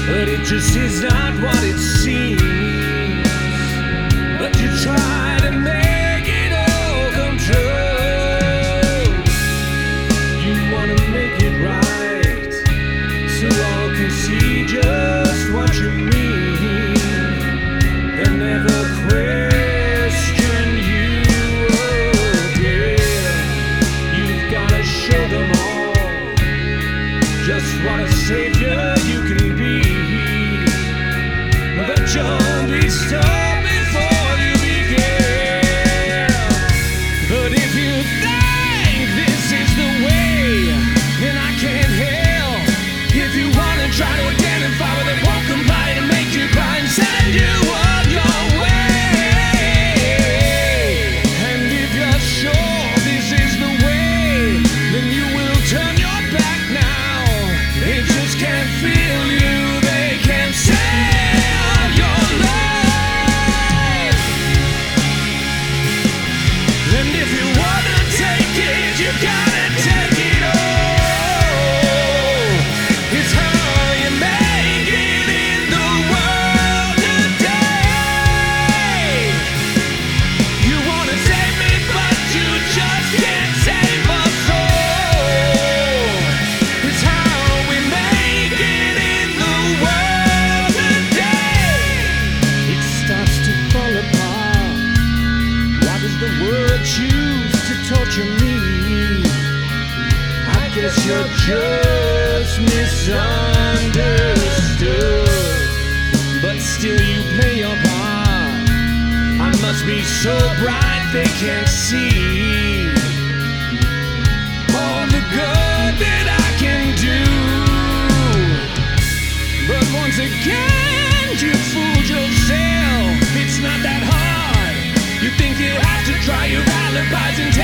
but it just is not what it seems. But you try to make it all come true. You wanna make it right, so all can see just what you mean. They'll never question you again. You've gotta show them all just what a savior you can be. But don't be stopped before you begin. But if you think this is the way, then I can't help. If you wanna try to identify with it, won't comply to make you cry and send you on your way. And if you're sure this is the way, then you will turn your back now. They just can't feel you, they can't sell your love. And if you wanna take it, you gotta take it all. It's how you make it in the world today. You wanna save me, but you just can't save my soul. It's how we make it in the world today. It starts to fall apart. Why does the world choose to torture me? I guess you're just misunderstood. But still you play your part. I must be so bright they can't see all the good that I can do. But once again you fooled yourself. It's not that hard. You think you have to try your alibis and